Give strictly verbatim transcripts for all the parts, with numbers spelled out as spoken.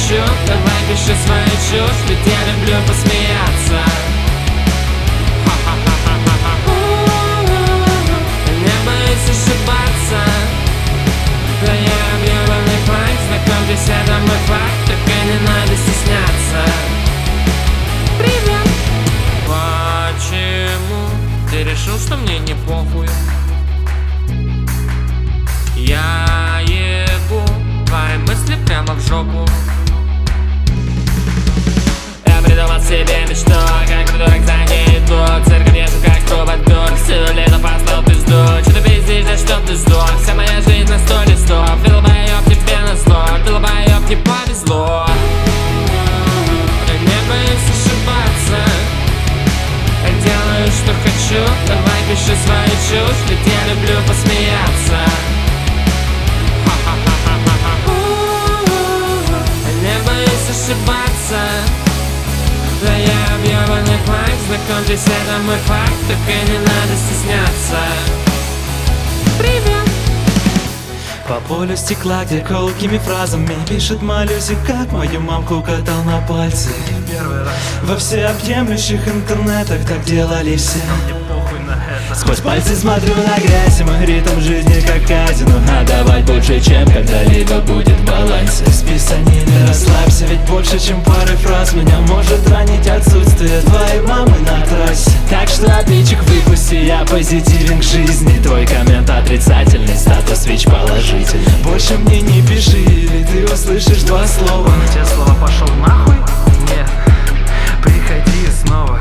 хочу, давай пиши свою чушь, ведь я люблю посмеяться. Не боюсь ошибаться, да я объебанный флаг, знакомьтесь, это мой факт, только не надо стесняться. Привет! Почему ты решил, что мне не похуй? Я ебу твои мысли прямо в жопу. Я придумал себе мечту, как придурок за ней иду. Церковь езжу как трубадур, всю лето послал пизду. Че ты пиздишь, да что ты сдох? Вся моя жизнь на сто листов. Долбоёб тебе на зло, долбоёб тебе повезло. Я не боюсь ошибаться, я делаю, что хочу, давай пиши свою чушь, ведь я люблю посмеяться. Не боюсь ошибаться, да я объебанный флаг, знакомьтесь, это мой факт, только не надо стесняться. Привет! По полю стекла, где колкими фразами пишет малюсик, как мою мамку катал на пальцы. Во всеобъемлющих интернетах так делали все. Сквозь пальцы смотрю на грязь, и мой ритм жизни как казино. А давать больше, чем когда-либо будет в балансе. С писаниной расслабься, ведь больше, чем пары фраз меня может ранить отсутствие твоей мамы на трассе. Так что отличик выпусти, я позитивен к жизни. Твой коммент отрицательный, статус ВИЧ положительный. Больше мне не пиши, или ты услышишь два слова. Те слова пошел нахуй? Нет, приходи снова.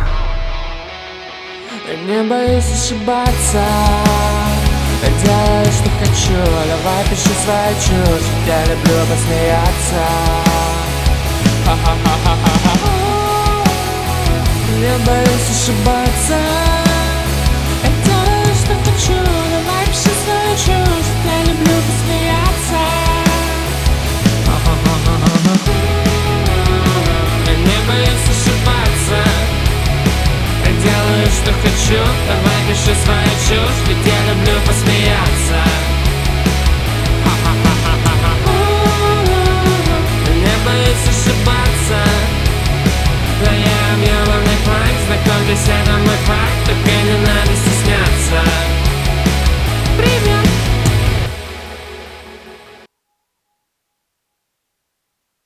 Не боюсь ошибаться, я делаю, что хочу, давай пиши свою чушь, я люблю посмеяться. Не боюсь ошибаться.